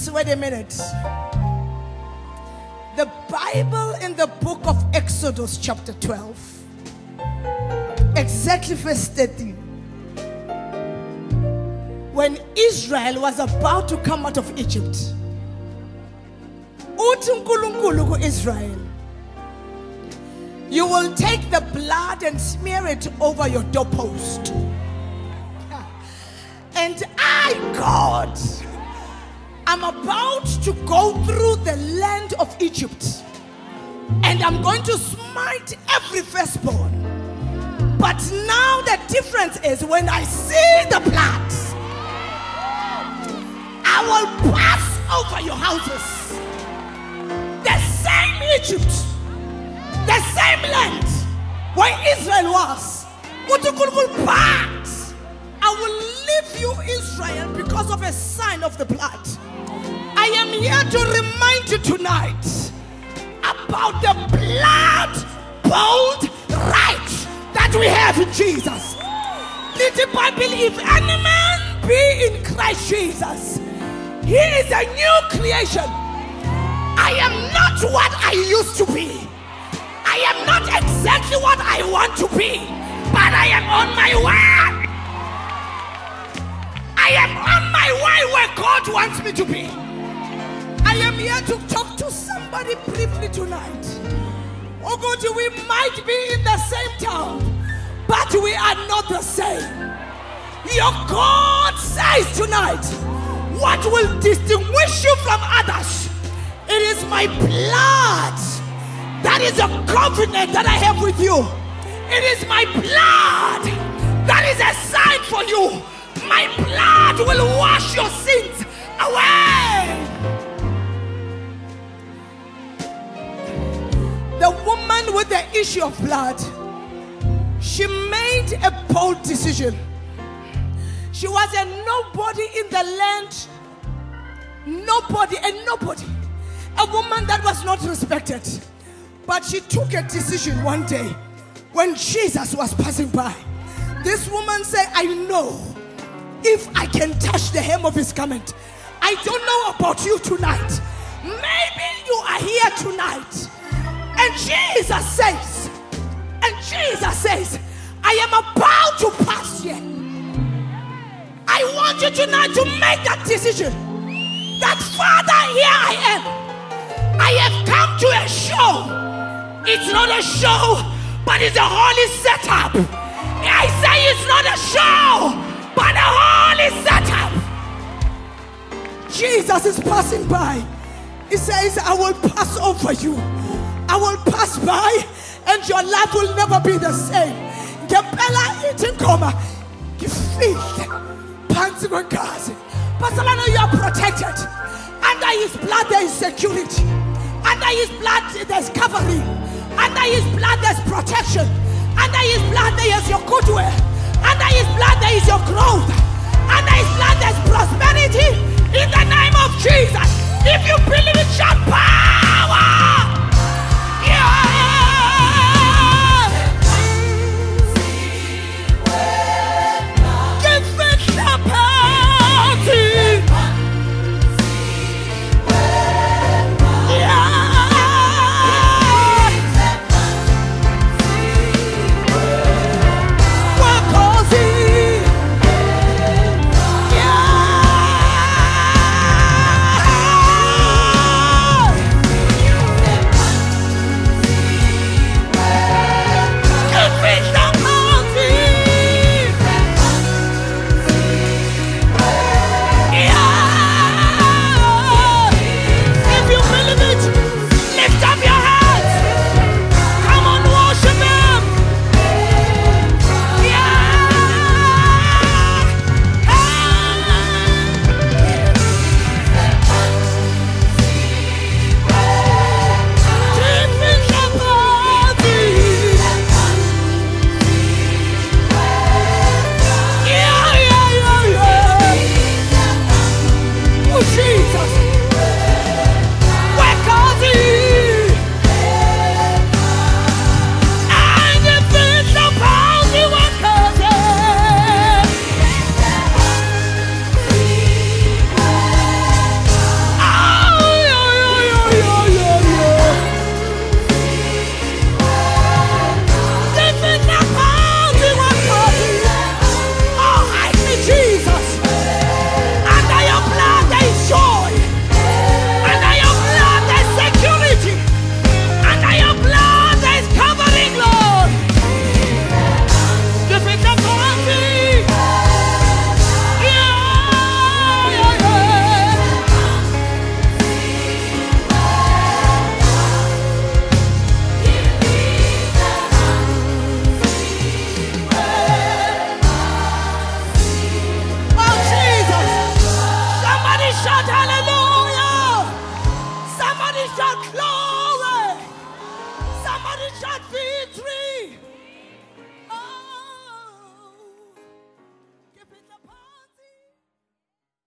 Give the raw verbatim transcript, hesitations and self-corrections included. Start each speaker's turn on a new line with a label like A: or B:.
A: just wait a minute. The Bible in the book of Exodus chapter twelve, exactly verse thirteen, when Israel was about to come out of Egypt, uthi uNkulunkulu ku-Israel, you will take the blood and smear it over your doorpost. And I, God, I'm about to go through the land of Egypt, and I'm going to smite every firstborn. But now the difference is, when I see the blood, I will pass over your houses. The same Egypt, the same land where Israel was, but I will leave you, Israel, because of a sign of the blood. I am here to remind you tonight about the blood-bold right that we have in Jesus. Little Bible, if any man be in Christ Jesus, he is a new creation. I am not what I used to be. I am not exactly what I want to be, but I am on my way. I am on my way where God wants me to be. I am here to talk to somebody briefly tonight. Oh God, we might be in the same town, but we are not the same. Your God says tonight, what will distinguish you from others? It is my blood. That is a covenant that I have with you. It is my blood. That is a sign for you. My blood will wash your sins away. The woman with the issue of blood, she made a bold decision. She was a nobody in the land. Nobody and nobody. A woman that was not respected. But she took a decision one day when Jesus was passing by. This woman said, I know if I can touch the hem of his garment. I don't know about you tonight. Maybe you are here tonight. And Jesus says, and Jesus says, I am about to pass here. I want you tonight to make that decision. That Father, here I am. I have come to a show. It's not a show, but it's a holy setup. I say it's not a show, but a holy setup. Jesus is passing by. He says, I will pass over you. I will pass by, and your life will never be the same. Ngempela ithi ngoma ngifile phansi kwenkazi. Pastor, you are protected. Under his blood there is security. Under his blood there's covering. Under his blood there's protection. Under his blood there is your goodwill. Under his blood there is your growth. Under his blood there's prosperity. In the name of Jesus. If you believe it, shout power. Yeah. Give it the party. shout glory. Somebody shout victory.